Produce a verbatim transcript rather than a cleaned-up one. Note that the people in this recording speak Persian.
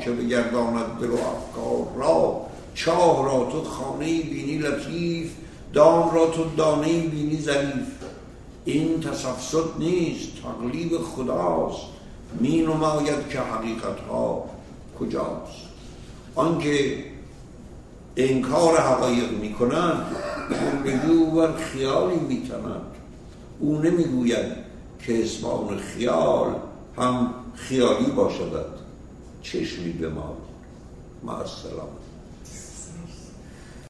که بگرداند دل و افکار را. چاه را تو خانه‌ای بینی لطیف، دام را تو دانه‌ای بینی ظریف. این تسفسط نیست تقلیب خداست، می نماید که حقیقتها کجاست. آنکه انکار حقایق می کنند خونگی بر خیالی می تنند. او نمی گوید که اسمان خیال هم خیالی باشد. چشمی به ما. مع السلامه.